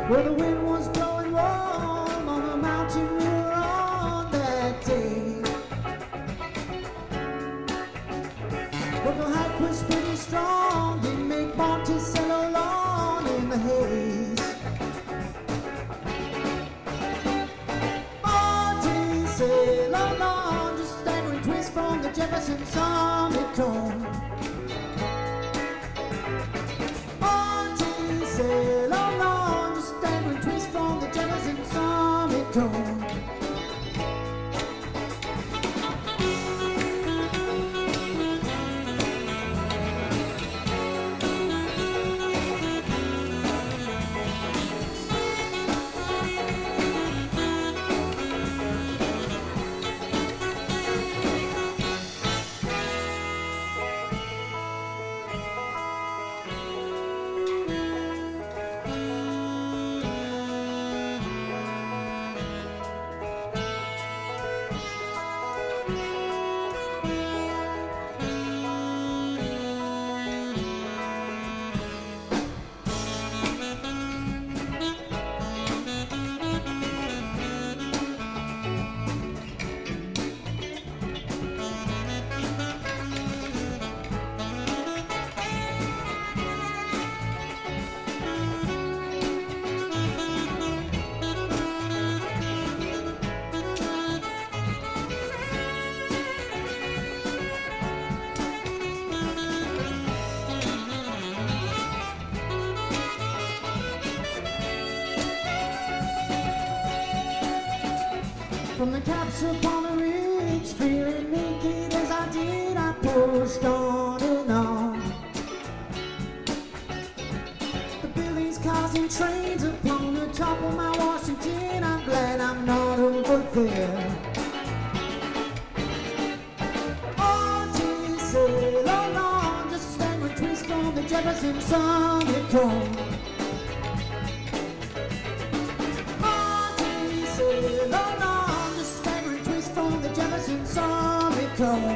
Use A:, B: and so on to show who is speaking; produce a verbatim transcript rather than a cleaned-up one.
A: where the wind was blowing warm on the mountain we were on that day. But the hike was pretty strong, didn't make Monticello long in the haze. Monticello long, just staggering twist from the Jefferson Summit cone. Monticello long, just staggering twist from the Jefferson Summit cone. From the caps upon the ridge, feeling naked as I did, I pushed on and on. The buildings, cars, and trains upon the top of my Washington, I'm glad I'm not over there. Monticello long, just a staggering twist on the Jefferson Summit cone. Monticello long, from the Jefferson Summit cone.